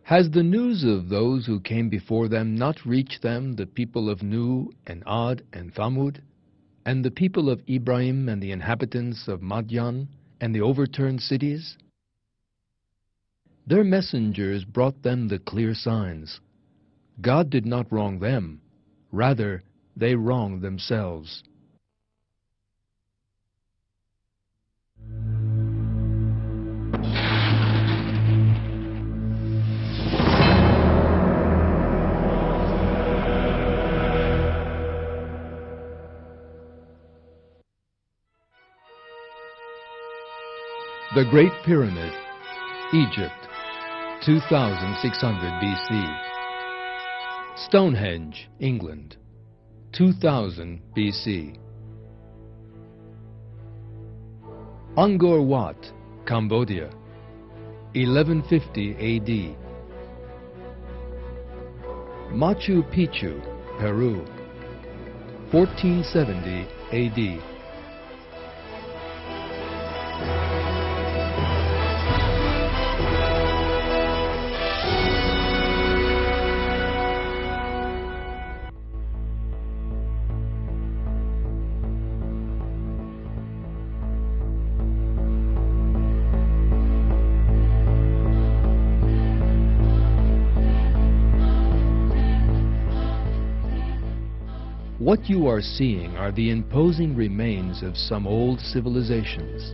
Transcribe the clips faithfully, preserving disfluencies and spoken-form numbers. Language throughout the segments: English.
Has the news of those who came before them not reached them, the people of Nu and Ad and Thamud, and the people of Ibrahim and the inhabitants of Madian and the overturned cities? Their messengers brought them the clear signs. God did not wrong them. Rather, they wronged themselves. The Great Pyramid, Egypt, two thousand six hundred B C. Stonehenge, England, two thousand B C. Angkor Wat, Cambodia, eleven fifty A D. Machu Picchu, Peru, fourteen seventy A D. What you are seeing are the imposing remains of some old civilizations.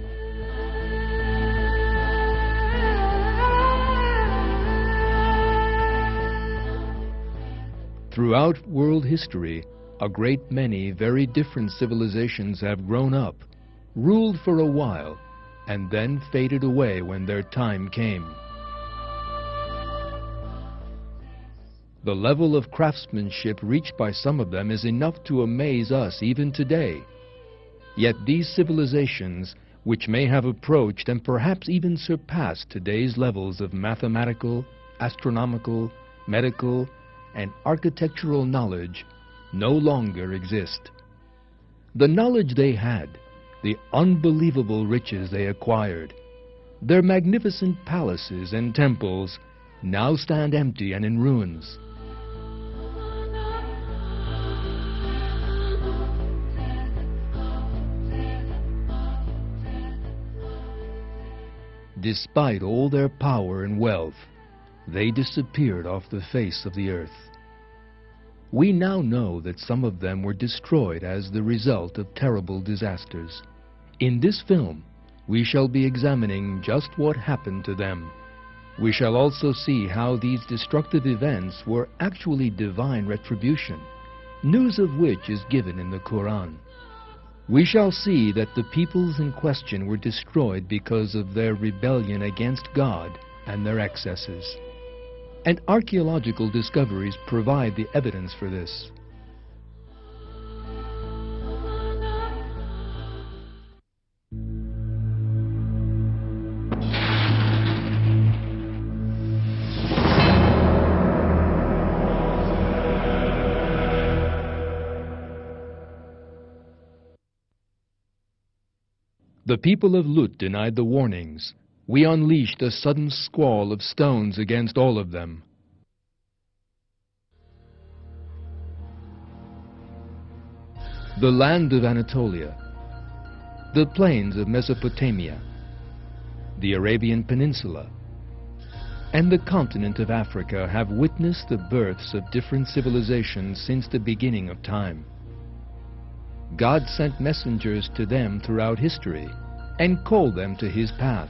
Throughout world history, a great many very different civilizations have grown up, ruled for a while, and then faded away when their time came. The level of craftsmanship reached by some of them is enough to amaze us even today. Yet these civilizations, which may have approached and perhaps even surpassed today's levels of mathematical, astronomical, medical, and architectural knowledge, no longer exist. The knowledge they had, the unbelievable riches they acquired, their magnificent palaces and temples now stand empty and in ruins. Despite all their power and wealth, they disappeared off the face of the earth. We now know that some of them were destroyed as the result of terrible disasters. In this film, we shall be examining just what happened to them. We shall also see how these destructive events were actually divine retribution, news of which is given in the Quran. We shall see that the peoples in question were destroyed because of their rebellion against God and their excesses. And archaeological discoveries provide the evidence for this. The people of Lut denied the warnings. We unleashed a sudden squall of stones against all of them. The land of Anatolia, the plains of Mesopotamia, the Arabian Peninsula, and the continent of Africa have witnessed the births of different civilizations since the beginning of time. God sent messengers to them throughout history and called them to His path.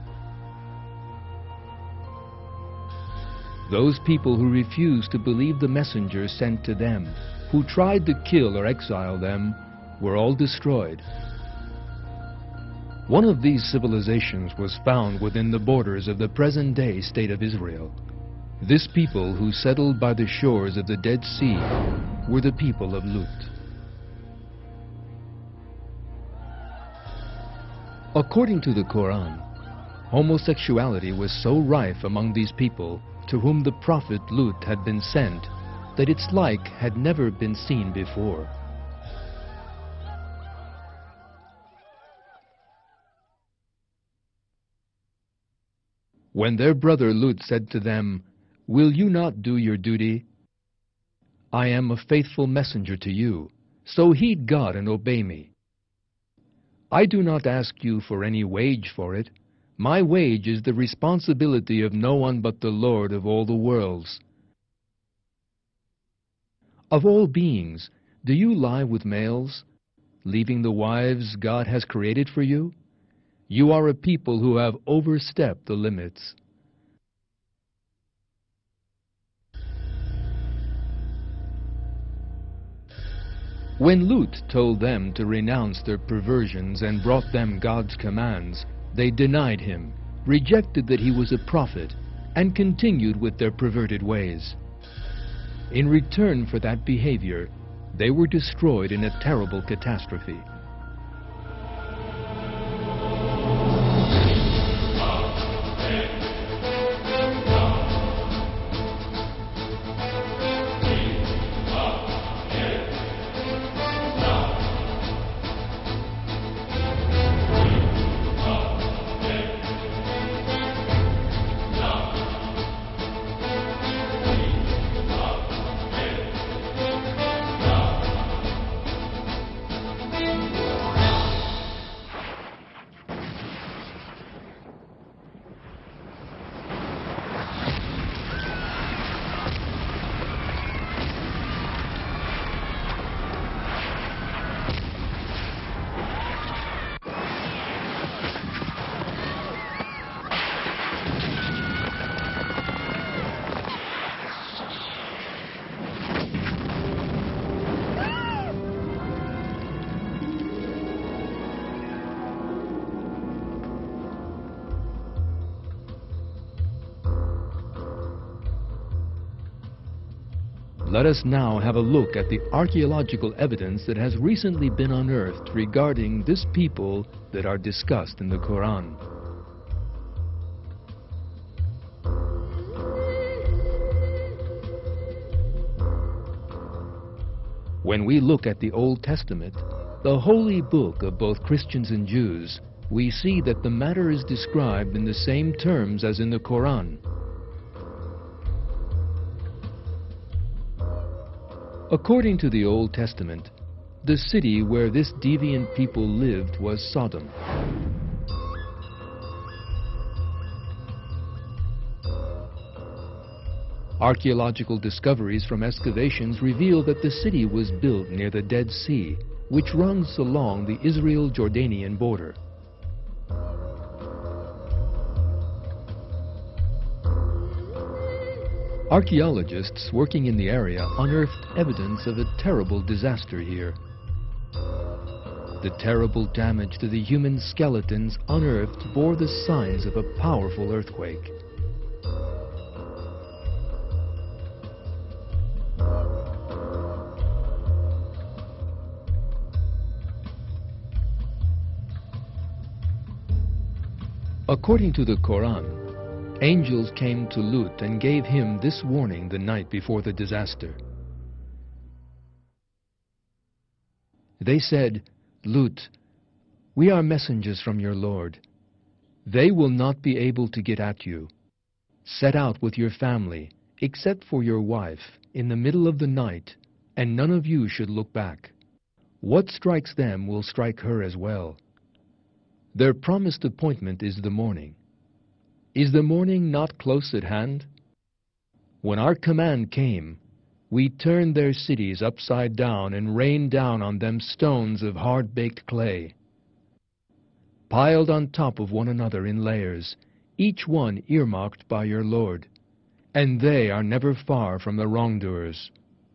Those people who refused to believe the messengers sent to them, who tried to kill or exile them, were all destroyed. One of these civilizations was found within the borders of the present-day state of Israel. This people who settled by the shores of the Dead Sea were the people of Lut. According to the Quran, homosexuality was so rife among these people to whom the prophet Lut had been sent that its like had never been seen before. When their brother Lut said to them, "Will you not do your duty? I am a faithful messenger to you, so heed God and obey me. I do not ask you for any wage for it. My wage is the responsibility of no one but the Lord of all the worlds. Of all beings, do you lie with males, leaving the wives God has created for you? You are a people who have overstepped the limits." When Lut told them to renounce their perversions and brought them God's commands, they denied him, rejected that he was a prophet, and continued with their perverted ways. In return for that behavior, they were destroyed in a terrible catastrophe. Let us now have a look at the archaeological evidence that has recently been unearthed regarding this people that are discussed in the Quran. When we look at the Old Testament, the holy book of both Christians and Jews, we see that the matter is described in the same terms as in the Quran. According to the Old Testament, the city where this deviant people lived was Sodom. Archaeological discoveries from excavations reveal that the city was built near the Dead Sea, which runs along the Israel-Jordanian border. Archaeologists working in the area unearthed evidence of a terrible disaster here. The terrible damage to the human skeletons unearthed bore the signs of a powerful earthquake. According to the Quran, angels came to Lut and gave him this warning the night before the disaster. They said, "Lut, we are messengers from your Lord. They will not be able to get at you. Set out with your family, except for your wife, in the middle of the night, and none of you should look back. What strikes them will strike her as well. Their promised appointment is the morning. Is the morning not close at hand? When our command came, we turned their cities upside down and rained down on them stones of hard-baked clay, piled on top of one another in layers, each one earmarked by your Lord, and they are never far from the wrongdoers."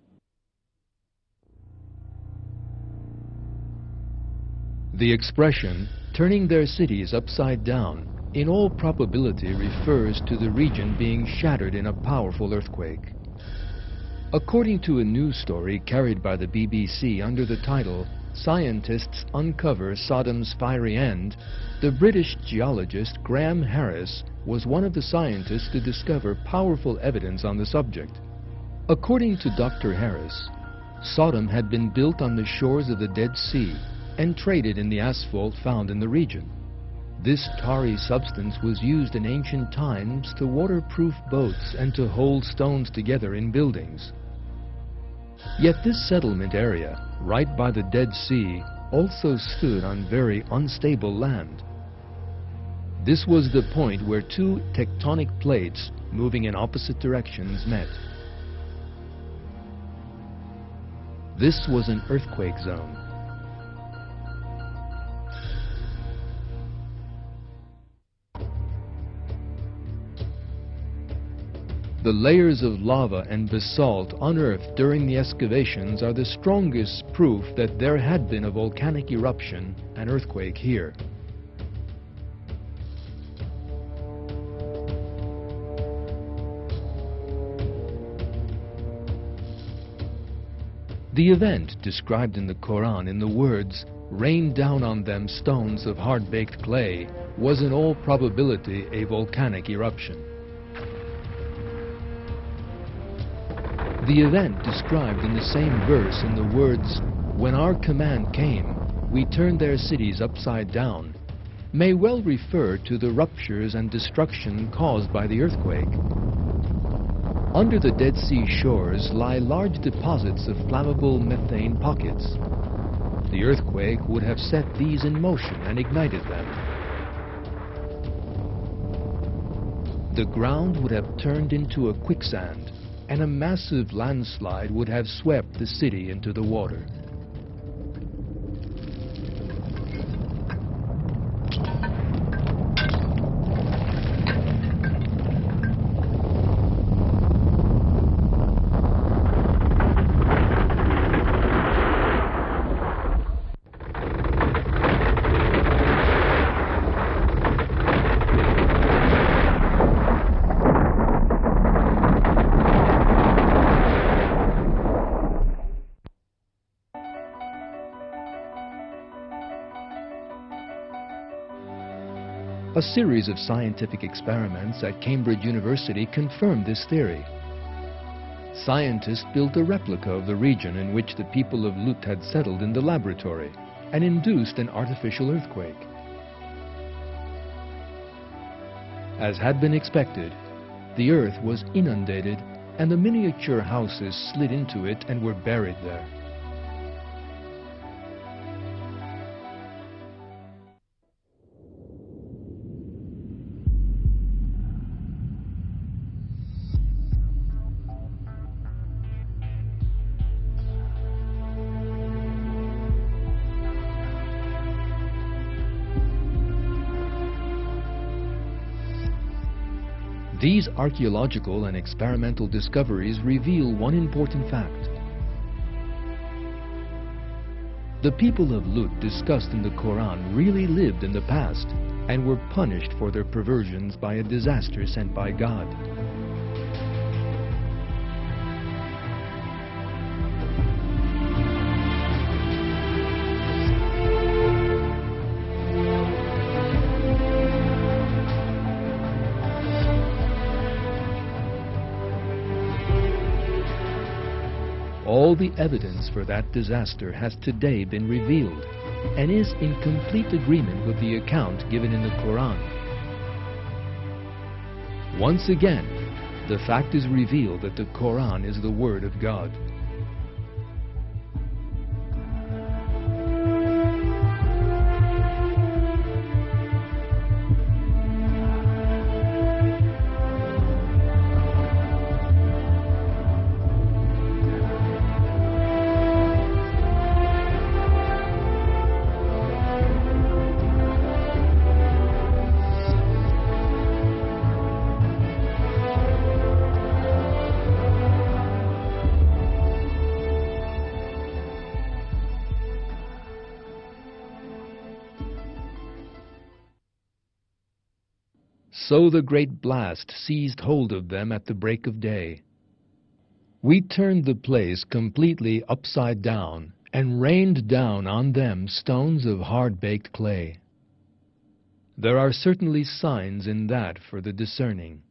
The expression, "turning their cities upside down," in all probability refers to the region being shattered in a powerful earthquake. According to a news story carried by the B B C under the title, "Scientists Uncover Sodom's Fiery End," the British geologist Graham Harris was one of the scientists to discover powerful evidence on the subject. According to Doctor Harris, Sodom had been built on the shores of the Dead Sea and traded in the asphalt found in the region. This tarry substance was used in ancient times to waterproof boats and to hold stones together in buildings. Yet this settlement area, right by the Dead Sea, also stood on very unstable land. This was the point where two tectonic plates moving in opposite directions met. This was an earthquake zone. The layers of lava and basalt unearthed during the excavations are the strongest proof that there had been a volcanic eruption, an earthquake here. The event described in the Quran in the words, "Rain down on them stones of hard-baked clay," was in all probability a volcanic eruption. The event described in the same verse in the words, "When our command came, we turned their cities upside down," may well refer to the ruptures and destruction caused by the earthquake. Under the Dead Sea shores lie large deposits of flammable methane pockets. The earthquake would have set these in motion and ignited them. The ground would have turned into a quicksand, and a massive landslide would have swept the city into the water. A series of scientific experiments at Cambridge University confirmed this theory. Scientists built a replica of the region in which the people of Lut had settled in the laboratory and induced an artificial earthquake. As had been expected, the earth was inundated and the miniature houses slid into it and were buried there. These archaeological and experimental discoveries reveal one important fact. The people of Lut discussed in the Quran really lived in the past and were punished for their perversions by a disaster sent by God. All the evidence for that disaster has today been revealed and is in complete agreement with the account given in the Quran. Once again, the fact is revealed that the Quran is the Word of God. So the great blast seized hold of them at the break of day. We turned the place completely upside down and rained down on them stones of hard-baked clay. There are certainly signs in that for the discerning.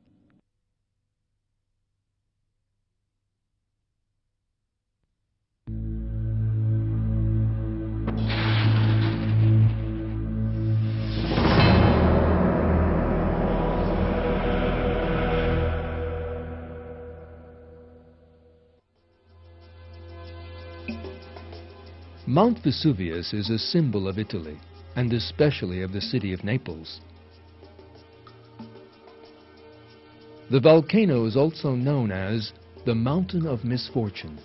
Mount Vesuvius is a symbol of Italy, and especially of the city of Naples. The volcano is also known as the Mountain of Misfortune.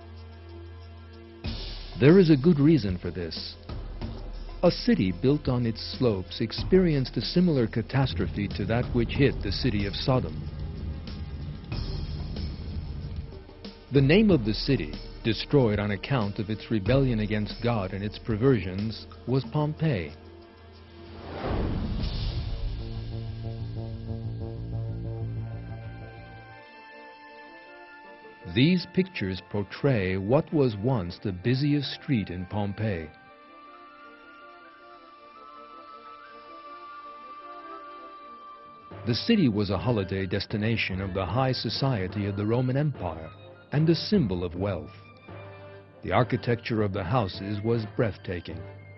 There is a good reason for this. A city built on its slopes experienced a similar catastrophe to that which hit the city of Sodom. The name of the city, destroyed on account of its rebellion against God and its perversions, was Pompeii. These pictures portray what was once the busiest street in Pompeii. The city was a holiday destination of the high society of the Roman Empire and a symbol of wealth. The architecture of the houses was breathtaking.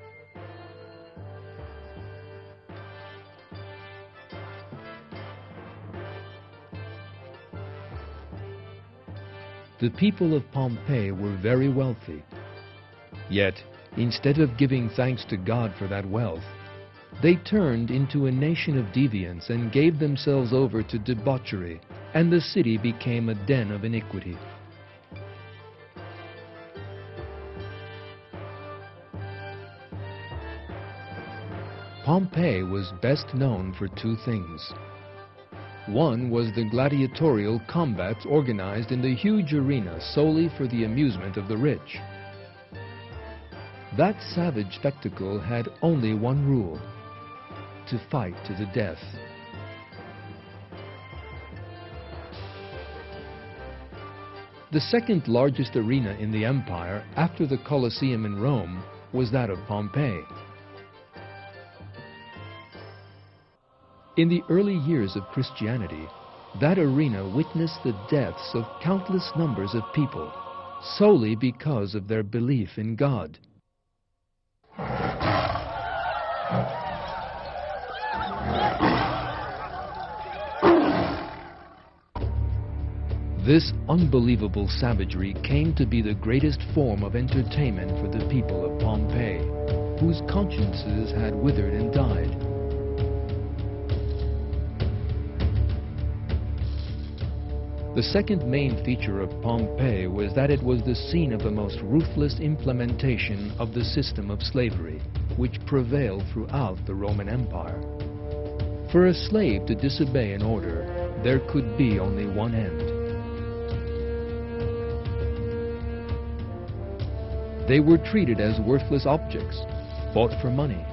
The people of Pompeii were very wealthy. Yet, instead of giving thanks to God for that wealth, they turned into a nation of deviants and gave themselves over to debauchery, and the city became a den of iniquity. Pompeii was best known for two things. One was the gladiatorial combats organized in the huge arena solely for the amusement of the rich. That savage spectacle had only one rule: to fight to the death. The second largest arena in the empire after the Colosseum in Rome was that of Pompeii. In the early years of Christianity, that arena witnessed the deaths of countless numbers of people solely because of their belief in God. This unbelievable savagery came to be the greatest form of entertainment for the people of Pompeii, whose consciences had withered and died. The second main feature of Pompeii was that it was the scene of the most ruthless implementation of the system of slavery, which prevailed throughout the Roman Empire. For a slave to disobey an order, there could be only one end. They were treated as worthless objects, bought for money.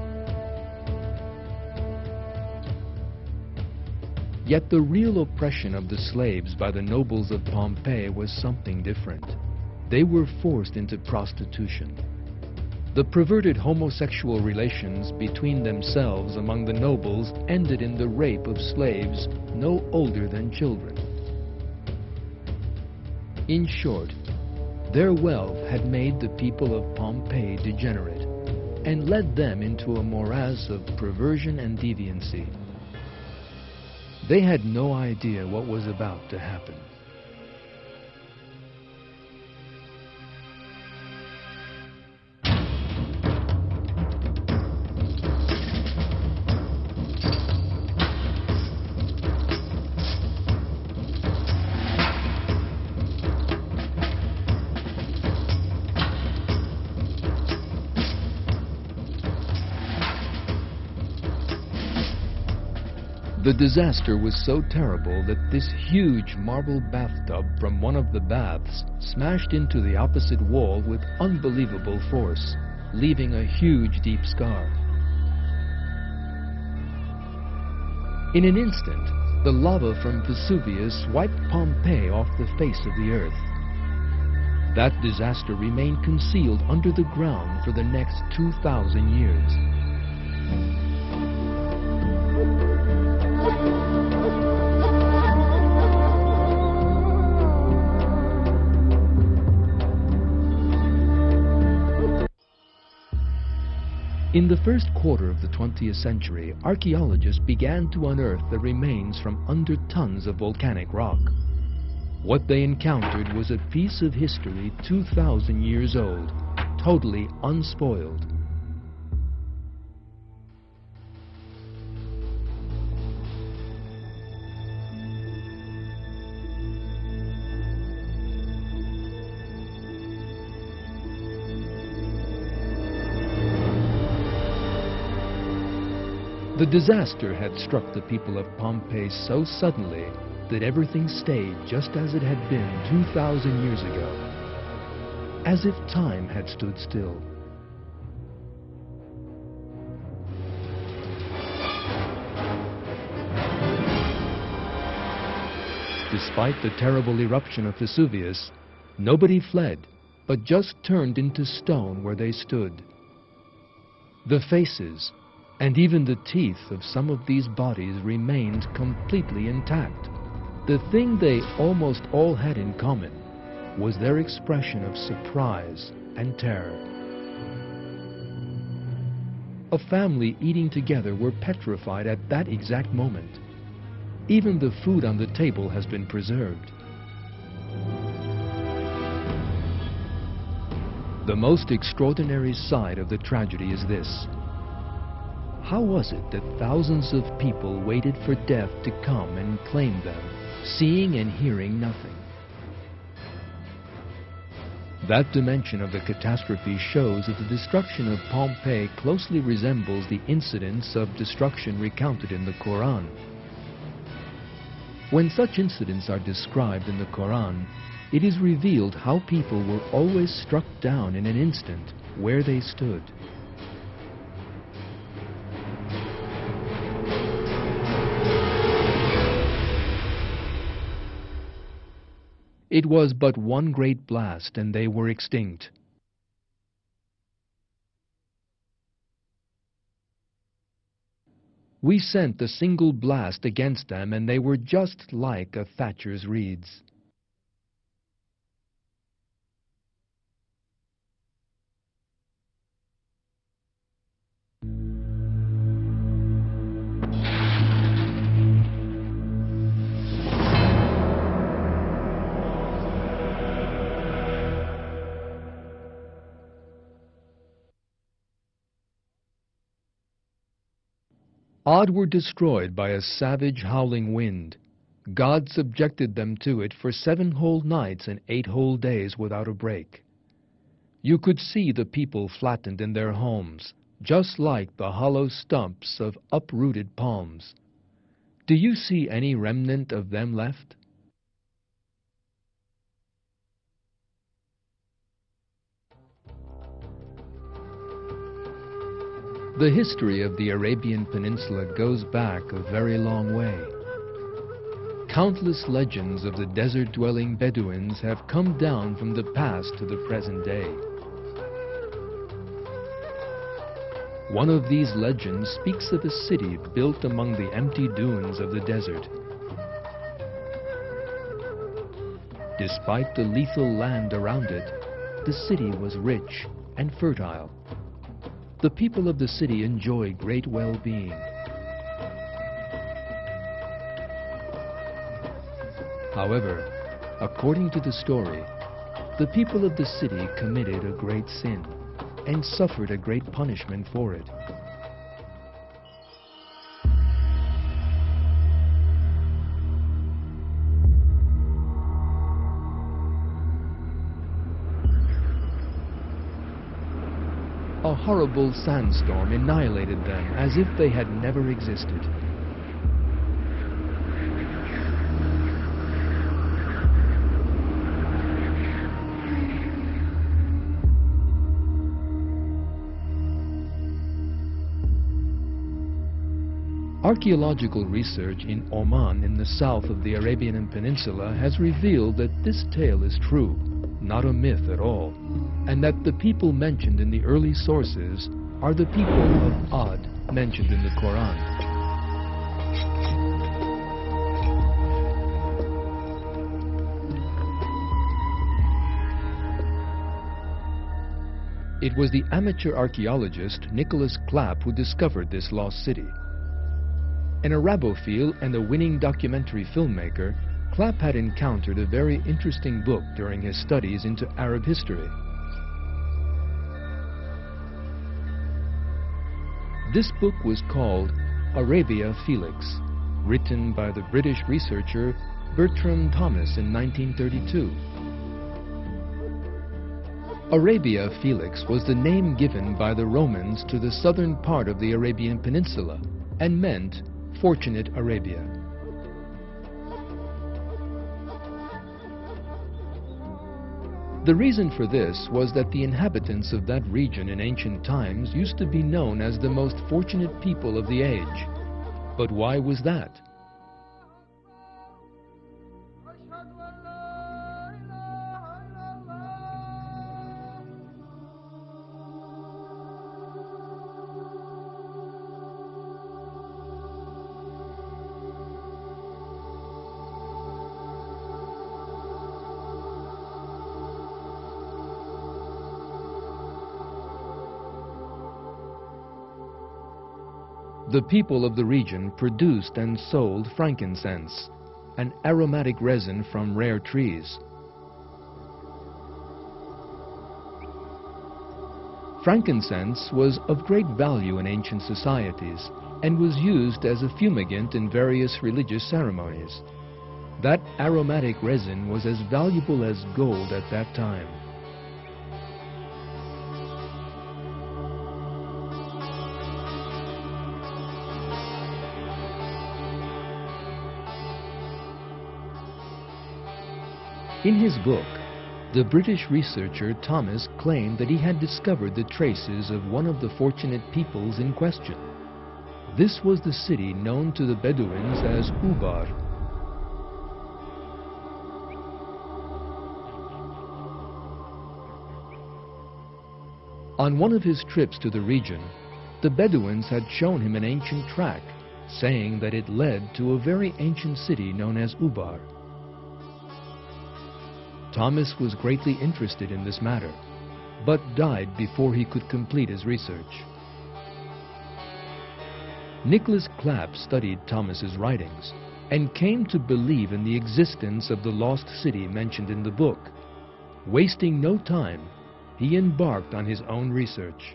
Yet the real oppression of the slaves by the nobles of Pompeii was something different. They were forced into prostitution. The perverted homosexual relations between themselves among the nobles ended in the rape of slaves no older than children. In short, their wealth had made the people of Pompeii degenerate and led them into a morass of perversion and deviancy. They had no idea what was about to happen. The disaster was so terrible that this huge marble bathtub from one of the baths smashed into the opposite wall with unbelievable force, leaving a huge deep scar. In an instant, the lava from Vesuvius wiped Pompeii off the face of the earth. That disaster remained concealed under the ground for the next two thousand years. In the first quarter of the twentieth century, archaeologists began to unearth the remains from under tons of volcanic rock. What they encountered was a piece of history two thousand years old, totally unspoiled. The disaster had struck the people of Pompeii so suddenly that everything stayed just as it had been two thousand years ago, as if time had stood still. Despite the terrible eruption of Vesuvius, nobody fled, but just turned into stone where they stood. The faces, and even the teeth of some of these bodies remained completely intact. The thing they almost all had in common was their expression of surprise and terror. A family eating together were petrified at that exact moment. Even the food on the table has been preserved. The most extraordinary side of the tragedy is this. How was it that thousands of people waited for death to come and claim them, seeing and hearing nothing? That dimension of the catastrophe shows that the destruction of Pompeii closely resembles the incidents of destruction recounted in the Quran. When such incidents are described in the Quran, it is revealed how people were always struck down in an instant where they stood. It was but one great blast, and they were extinct. We sent a single blast against them, and they were just like a thatcher's reeds. Ad were destroyed by a savage howling wind. God subjected them to it for seven whole nights and eight whole days without a break. You could see the people flattened in their homes, just like the hollow stumps of uprooted palms. Do you see any remnant of them left? The history of the Arabian Peninsula goes back a very long way. Countless legends of the desert-dwelling Bedouins have come down from the past to the present day. One of these legends speaks of a city built among the empty dunes of the desert. Despite the lethal land around it, the city was rich and fertile. The people of the city enjoy great well-being. However, according to the story, the people of the city committed a great sin and suffered a great punishment for it. A horrible sandstorm annihilated them as if they had never existed. Archaeological research in Oman in the south of the Arabian Peninsula has revealed that this tale is true, not a myth at all, and that the people mentioned in the early sources are the people of Ad mentioned in the Quran. It was the amateur archaeologist Nicholas Clapp who discovered this lost city. An Arabophile and a winning documentary filmmaker, Clapp had encountered a very interesting book during his studies into Arab history. This book was called Arabia Felix, written by the British researcher Bertram Thomas in nineteen thirty-two. Arabia Felix was the name given by the Romans to the southern part of the Arabian Peninsula and meant Fortunate Arabia. The reason for this was that the inhabitants of that region in ancient times used to be known as the most fortunate people of the age. But why was that? The people of the region produced and sold frankincense, an aromatic resin from rare trees. Frankincense was of great value in ancient societies and was used as a fumigant in various religious ceremonies. That aromatic resin was as valuable as gold at that time. In his book, the British researcher Thomas claimed that he had discovered the traces of one of the fortunate peoples in question. This was the city known to the Bedouins as Ubar. On one of his trips to the region, the Bedouins had shown him an ancient track, saying that it led to a very ancient city known as Ubar. Thomas was greatly interested in this matter, but died before he could complete his research. Nicholas Clapp studied Thomas's writings and came to believe in the existence of the lost city mentioned in the book. Wasting no time, he embarked on his own research.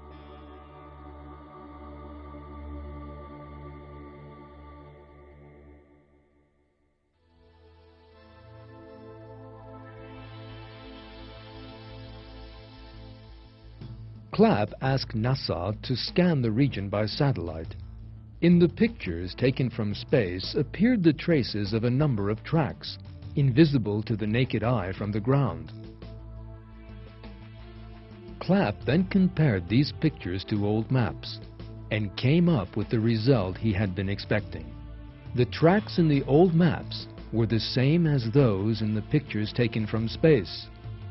Clapp asked NASA to scan the region by satellite. In the pictures taken from space appeared the traces of a number of tracks, invisible to the naked eye from the ground. Clapp then compared these pictures to old maps and came up with the result he had been expecting. The tracks in the old maps were the same as those in the pictures taken from space.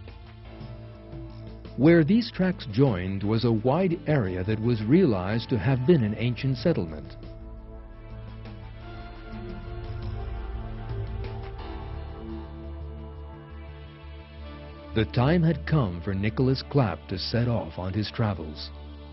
Where these tracks joined was a wide area that was realized to have been an ancient settlement. The time had come for Nicholas Clapp to set off on his travels.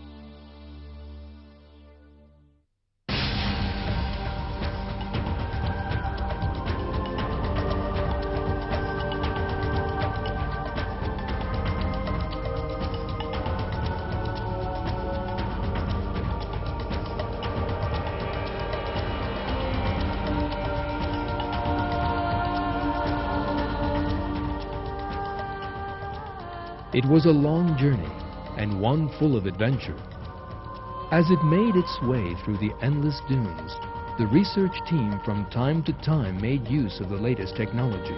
It was a long journey, and one full of adventure. As it made its way through the endless dunes, the research team from time to time made use of the latest technology.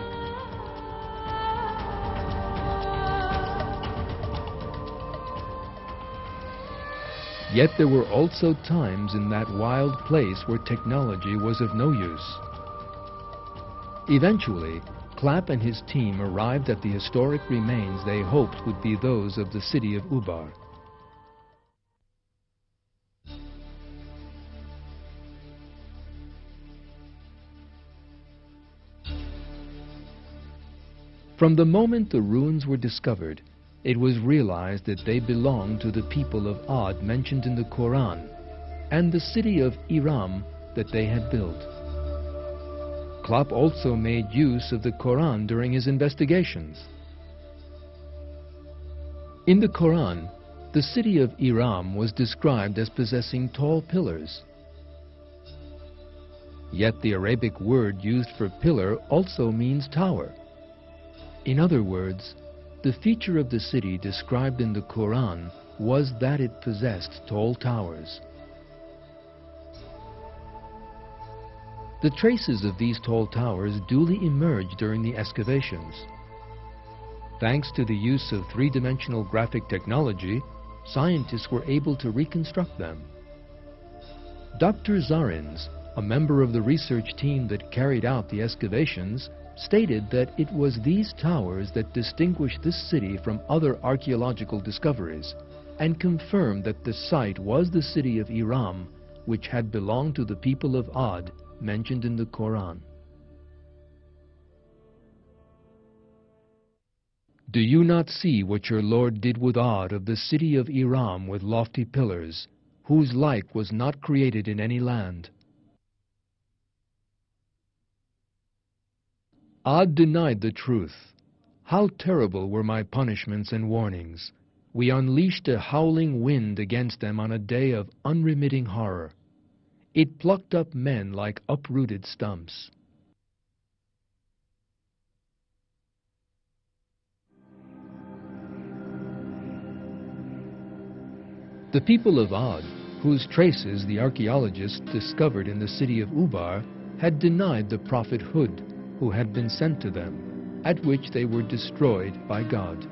Yet there were also times in that wild place where technology was of no use. Eventually, Clapp and his team arrived at the historic remains they hoped would be those of the city of Ubar. From the moment the ruins were discovered, it was realized that they belonged to the people of Ad mentioned in the Quran and the city of Iram that they had built. Clapp also made use of the Quran during his investigations. In the Quran, The city of Iram was described as possessing tall pillars. Yet the Arabic word used for pillar also means tower. In other words, the feature of the city described in the Quran was that it possessed tall towers. The traces of these tall towers duly emerged during the excavations. Thanks to the use of three-dimensional graphic technology, scientists were able to reconstruct them. Doctor Zarins, a member of the research team that carried out the excavations, stated that it was these towers that distinguished this city from other archaeological discoveries and confirmed that the site was the city of Iram, which had belonged to the people of Ad, mentioned in the Quran. Do you not see what your Lord did with Ad of the city of Iram with lofty pillars, whose like was not created in any land? Ad denied the truth. How terrible were my punishments and warnings! We unleashed a howling wind against them on a day of unremitting horror. It plucked up men like uprooted stumps. The people of Ad, whose traces the archaeologists discovered in the city of Ubar, had denied the prophet Hud, who had been sent to them, at which they were destroyed by God.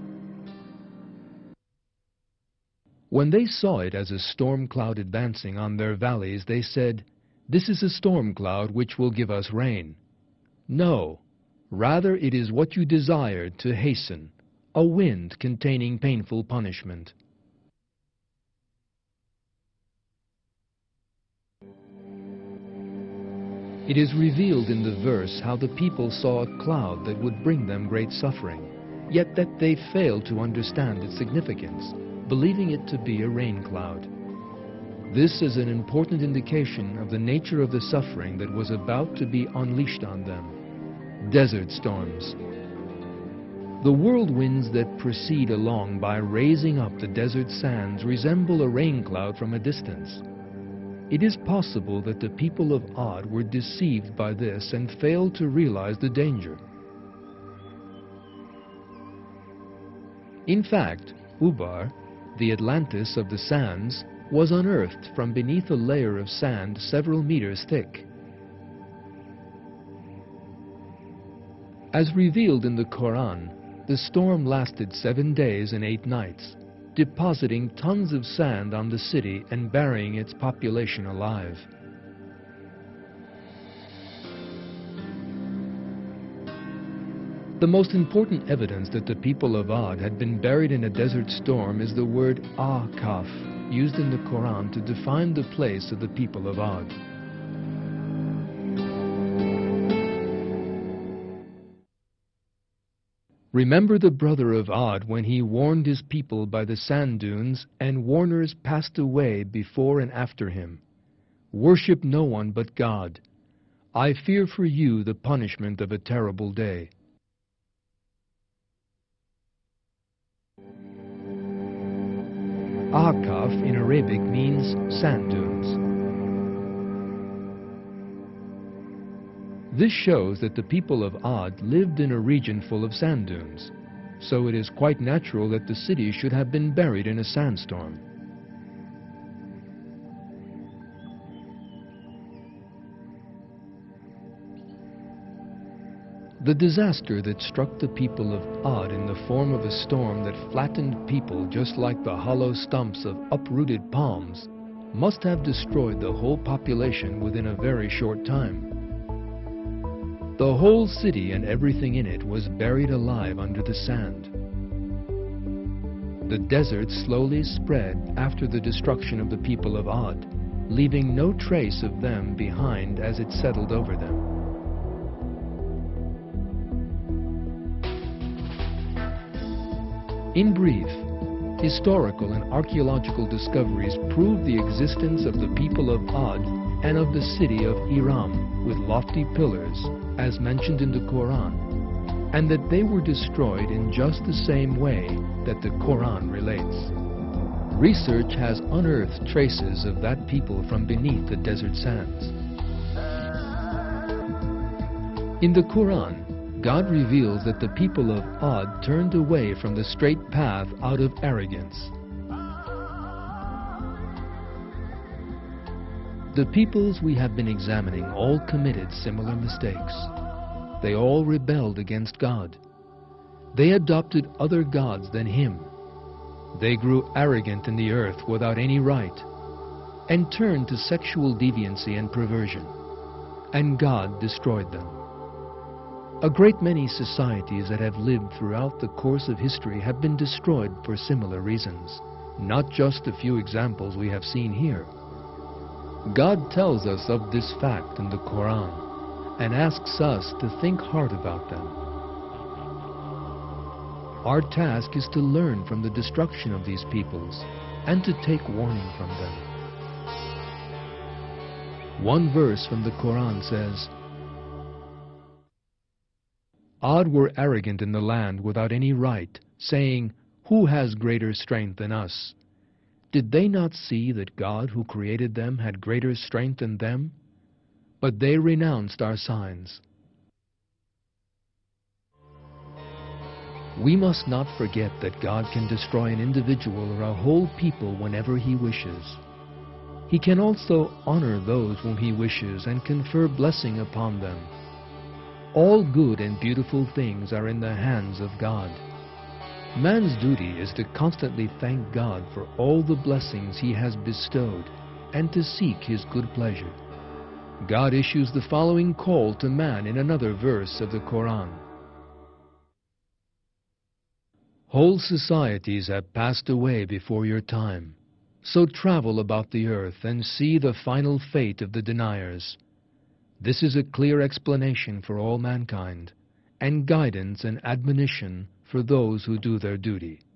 When they saw it as a storm cloud advancing on their valleys, they said, "This is a storm cloud which will give us rain." No, rather it is what you desired to hasten, a wind containing painful punishment. It is revealed in the verse how the people saw a cloud that would bring them great suffering, yet that they failed to understand its significance, believing it to be a rain cloud. This is an important indication of the nature of the suffering that was about to be unleashed on them. Desert storms. The whirlwinds that proceed along by raising up the desert sands resemble a rain cloud from a distance. It is possible that the people of Ad were deceived by this and failed to realize the danger. In fact, Ubar, the Atlantis of the sands, was unearthed from beneath a layer of sand several meters thick. As revealed in the Quran, the storm lasted seven days and eight nights, depositing tons of sand on the city and burying its population alive. The most important evidence that the people of Ad had been buried in a desert storm is the word Ahqaf, used in the Quran to define the place of the people of Ad. Remember the brother of Ad when he warned his people by the sand dunes, and warners passed away before and after him. Worship no one but God. I fear for you the punishment of a terrible day. Ahqaf in Arabic means sand dunes. This shows that the people of Ad lived in a region full of sand dunes, so it is quite natural that the city should have been buried in a sandstorm. The disaster that struck the people of Ad in the form of a storm that flattened people just like the hollow stumps of uprooted palms must have destroyed the whole population within a very short time. The whole city and everything in it was buried alive under the sand. The desert slowly spread after the destruction of the people of Ad, leaving no trace of them behind as it settled over them. In brief, historical and archaeological discoveries prove the existence of the people of Ad and of the city of Iram with lofty pillars, as mentioned in the Quran, and that they were destroyed in just the same way that the Quran relates. Research has unearthed traces of that people from beneath the desert sands. In the Quran, God reveals that the people of Ad turned away from the straight path out of arrogance. The peoples we have been examining all committed similar mistakes. They all rebelled against God. They adopted other gods than Him. They grew arrogant in the earth without any right, and turned to sexual deviancy and perversion, and God destroyed them. A great many societies that have lived throughout the course of history have been destroyed for similar reasons, not just the few examples we have seen here. God tells us of this fact in the Quran and asks us to think hard about them. Our task is to learn from the destruction of these peoples and to take warning from them. One verse from the Quran says, Ad were arrogant in the land without any right, saying, Who has greater strength than us? Did they not see that God who created them had greater strength than them? But they renounced our signs. We must not forget that God can destroy an individual or a whole people whenever He wishes. He can also honor those whom He wishes and confer blessing upon them. All good and beautiful things are in the hands of God. Man's duty is to constantly thank God for all the blessings He has bestowed and to seek His good pleasure. God issues the following call to man in another verse of the Quran. Whole societies have passed away before your time, so travel about the earth and see the final fate of the deniers. This is a clear explanation for all mankind, and guidance and admonition for those who do their duty.